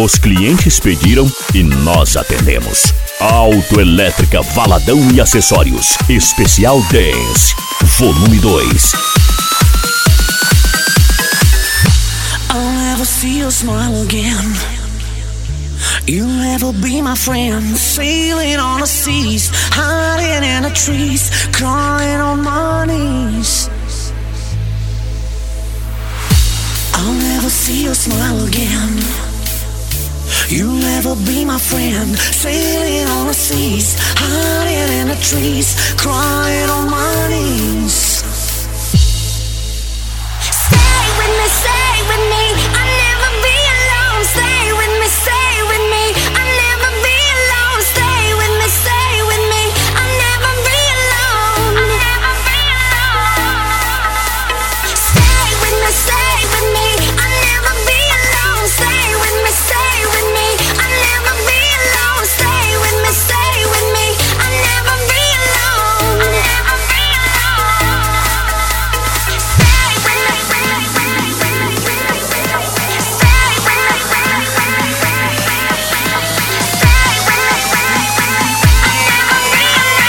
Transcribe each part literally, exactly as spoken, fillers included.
Os clientes pediram e nós atendemos. Autoelétrica Valadão e Acessórios. Especial Dance. Volume dois. I'll never see your smile again. You'll never be my friend. Sailing on the seas, hiding in the trees, crawling on my knees. I'll never see your smile again. You'll never be my friend. Sailing on the seas, hiding in the trees, crying on my knees. Stay with me, stay with me. I'll never be alone. Stay with me, stay with me. I'll never be alone. Stay with me, stay with me. I'll never be alone. I'll never be alone. Stay with me, stay with me. I'll never be alone. Stay with me, stay with me. I'll never be alone. Stay with me, stay with me. I'll never be alone. I'll never be alone. Stay with me, stay with me. Stay with me, stay with me. I'll never be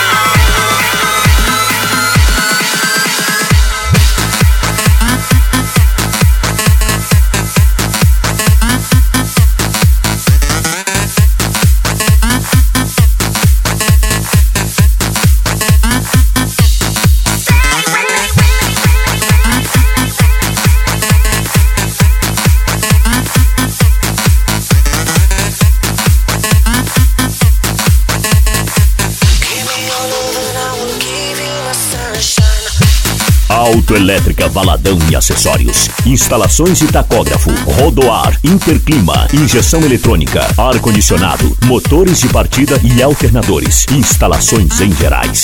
Autoelétrica Valadão e Acessórios. Instalações de tacógrafo, rodoar, interclima, injeção eletrônica, ar-condicionado, motores de partida e alternadores. Instalações em gerais.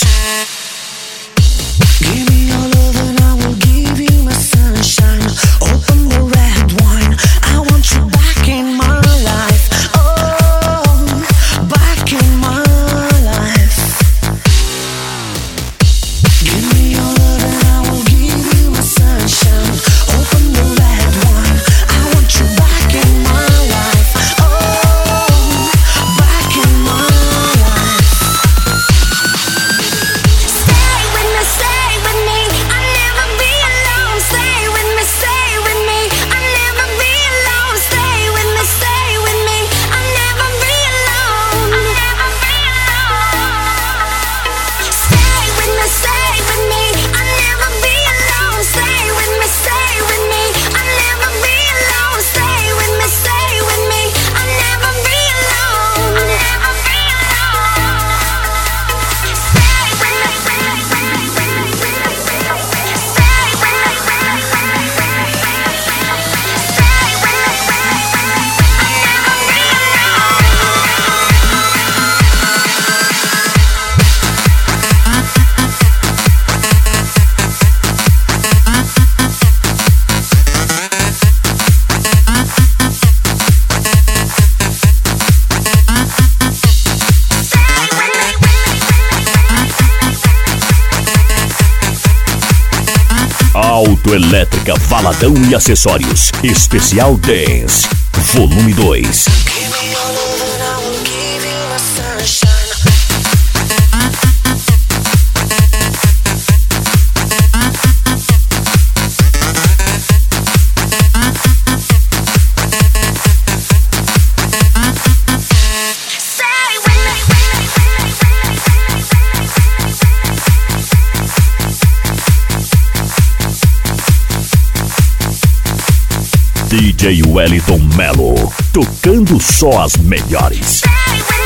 Give me your love and I will give you my sunshine. Open the red wine. I want you back in my life. Oh, back in my life. Give me your love and I will give you my sunshine. Open the red wine. I want you back in my life. Oh, back in my life. Stay with me, stay with me. I'll never be alone. Stay with me, stay with me. I'll never be alone. Stay with me, stay with me. I'll never be alone. I'll never be alone. Stay with me, stay with me. I'll never be alone. Stay with me, stay with me. I'll never be alone. Stay with me, stay with me. I'll never be alone. I'll never be alone. Stay with me, stay with me. Stay with me, stay with me. I'll never be Autoelétrica Valadão e Acessórios. Especial Dance. Volume dois. Give me your love and I will give you my sunshine. Stay with me. D J Wellington Melo. Tocando só as melhores. Stay with